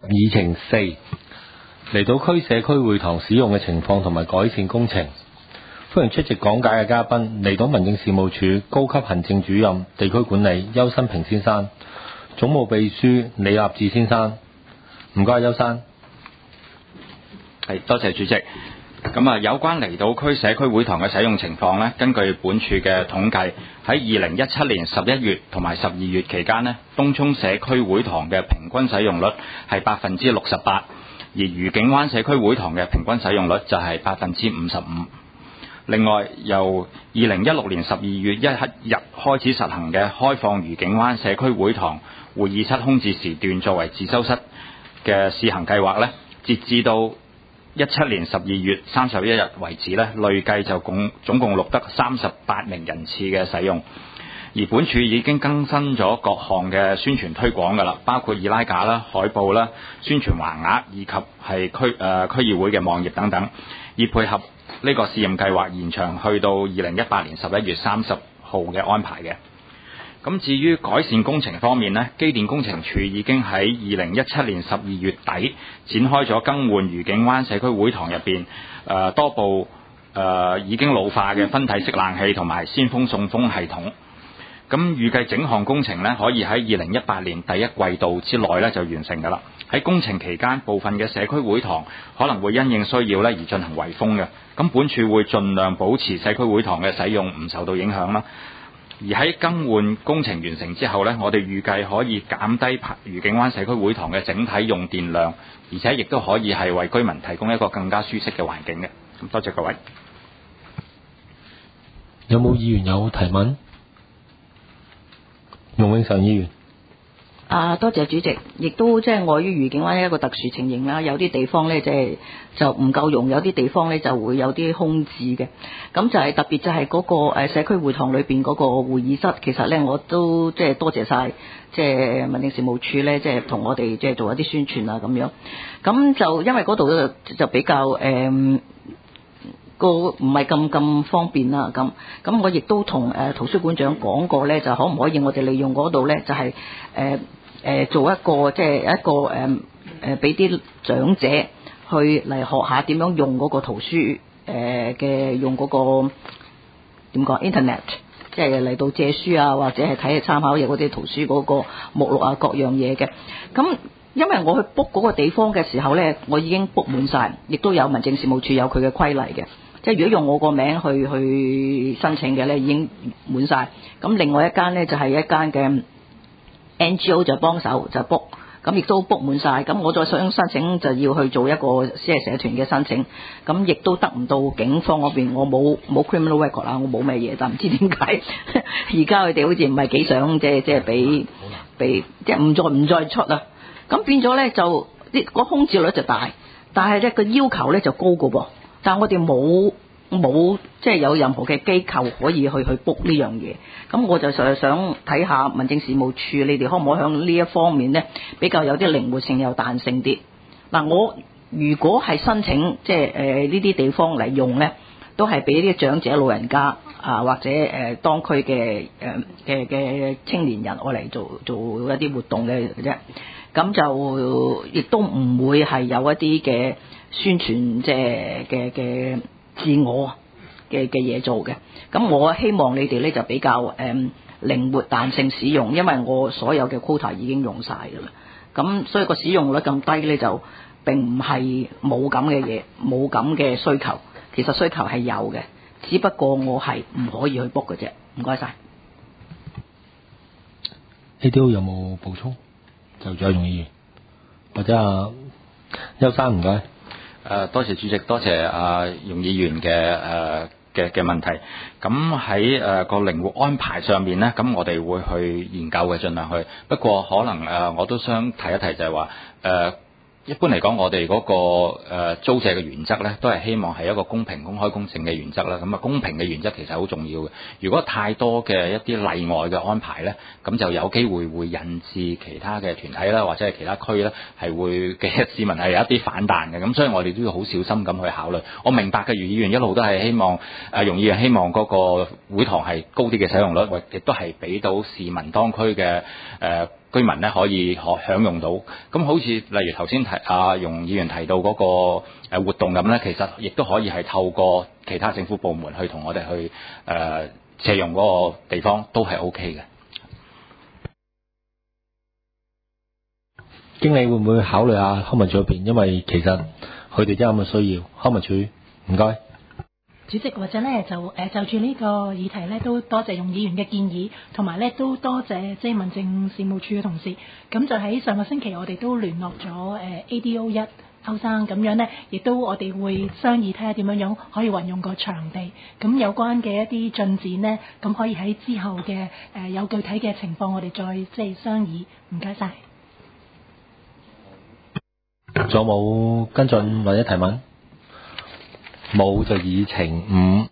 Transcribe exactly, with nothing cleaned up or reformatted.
議程四，離島區社區會堂使用嘅情況同埋改善工程。歡迎出席講解嘅嘉賓，離島民政事務處高級行政主任地區管理邱新平先生，總務秘書李立志先生。唔該，邱生。 係，多謝主席。咁啊，有關離島區社區會堂嘅使用情況呢，根據本署嘅統計，喺二零一七年十一月同埋十二月期間呢，東涌社區會堂嘅平均使用率係百分之六十八，而愉景灣社區會堂嘅平均使用率就係百分之五十五。另外，由二零一六年十二月一日開始實行嘅開放愉景灣社區會堂會議室空置時段作為自修室嘅試行計劃呢，截至到一七年十二月三十一日為止呢，累計就共總共錄得三十八名人次嘅使用。而本署已經更新咗各項嘅宣傳推廣㗎啦，包括易拉架啦、海報啦、宣傳橫額以及係區誒、呃、區議會嘅網頁等等，以配合呢個試驗計劃延長去到二零一八年十一月三十號嘅安排嘅。咁至於改善工程方面呢，機電工程署已經喺二零一七年十二月底展開咗更換愉景灣社區會堂入邊誒多部誒、呃、已經老化嘅分體式冷氣同埋鮮風送風系統。咁預計整項工程呢，可以喺二零一八年第一季度之內呢就完成㗎啦。喺工程期間，部分嘅社區會堂可能會因應需要呢而進行圍封嘅。咁本署會盡量保持社區會堂嘅使用唔受到影響啦。而喺更換工程完成之後呢，我哋預計可以減低愉景灣社區會堂嘅整體用電量，而且亦都可以係為居民提供一個更加舒適嘅環境嘅。咁多謝各位。 有冇議員有提問？容永常議員。 啊，多謝主席，亦都即係礙於愉景灣一個特殊情形啦，有啲地方呢，即係就唔夠用，有啲地方呢就會有啲空置嘅。咁就係特別就係嗰個誒社區會堂裏邊嗰個會議室，其實呢我都即係多謝晒即係民政事務處呢，即係同我哋即係做一啲宣傳啊咁樣。咁就因為嗰度就比較誒。嗯個唔係咁咁方便啦，咁咁我亦都同誒圖書館長講過咧，就可唔可以我哋利用嗰度咧，就係誒誒做一個即係一個誒誒俾啲長者去嚟學下點樣用嗰個圖書誒嘅、呃、用嗰、嗰個點講 Internet， 即係嚟到借書啊，或者係睇下參考嘢嗰啲圖書嗰個目錄啊各樣嘢嘅。咁因為我去 book 嗰個地方嘅時候咧，我已經 book 滿晒，亦都有民政事務處有佢嘅規例嘅。即係如果用我個名去去申請嘅咧，已經滿晒。咁另外一間咧就係、是、一間嘅 N G O 就幫手就 book， 咁亦都 book 滿晒。咁我再想申請就要去做一個即係社團嘅申請，咁亦都得唔到警方嗰邊，我冇冇 criminal record 啦，我冇咩嘢，但唔知點解而家佢哋好似唔係幾想即係即係俾俾即係唔再唔再出啊。咁變咗咧就啲個空置率就大，但係咧個要求咧就高個噃。但我哋冇冇即係有任何嘅機構可以去去 book 呢樣嘢，咁我就實想睇下民政事務處你哋可唔可以響呢一方面咧比較有啲靈活性有彈性啲。嗱，我如果係申請即係誒呢啲地方嚟用咧，都係俾啲長者老人家啊或者誒、呃、當區嘅誒嘅嘅青年人愛嚟做做一啲活動嘅啫，咁就亦都唔會係有一啲嘅宣傳即係嘅嘅自我嘅嘅嘢做嘅。咁我希望你哋咧就比較誒、嗯、靈活彈性使用，因為我所有嘅 quota 已經用晒㗎啦。咁所以個使用率咁低咧，就並唔係冇咁嘅嘢，冇咁嘅需求。其實需求係有嘅，只不過我係唔可以去 book 嘅啫。唔該晒。 A D O 有冇補充？就再容議或者啊邱生唔該。 誒，多謝主席，多謝阿容議員嘅誒嘅嘅問題。咁喺誒個靈活安排上面呢，咁我哋會去研究嘅，盡量去。不過可能誒、呃，我都想提一提就係話誒。呃一般嚟講，我哋嗰個誒租借嘅原則咧，都係希望係一個公平、公開、公正嘅原則啦。咁啊，公平嘅原則其實好重要嘅。如果太多嘅一啲例外嘅安排咧，咁就有機會會引致其他嘅團體啦，或者係其他區咧，係會嘅市民係有一啲反彈嘅。咁所以我哋都要好小心咁去考慮。我明白嘅，余議員一路都係希望誒，容議員希望嗰個會堂係高啲嘅使用率，亦都係俾到市民當區嘅誒。呃居民咧可以可享用到。咁好似例如頭先提阿容議員提到嗰個誒活動咁咧，其實亦都可以係透過其他政府部門去同我哋去誒、呃、借用嗰個地方，都係 O K 嘅。 經理會唔會考慮下康文署嗰邊？因為其實佢哋真係咁嘅需要。康文署，唔該。 主席或者咧就誒、呃、就住呢個議題咧，都多謝容議員嘅建議，同埋咧都多謝即係民政事務處嘅同事。咁就喺上個星期，我哋都聯絡咗誒 A D O 一歐生，咁樣咧亦都我哋會商議睇下點樣樣可以運用個場地。咁有關嘅一啲進展呢，咁可以喺之後嘅誒、呃、有具體嘅情況，我哋再即係商議。唔該晒。 仲有冇跟進或者提問？冇就議程五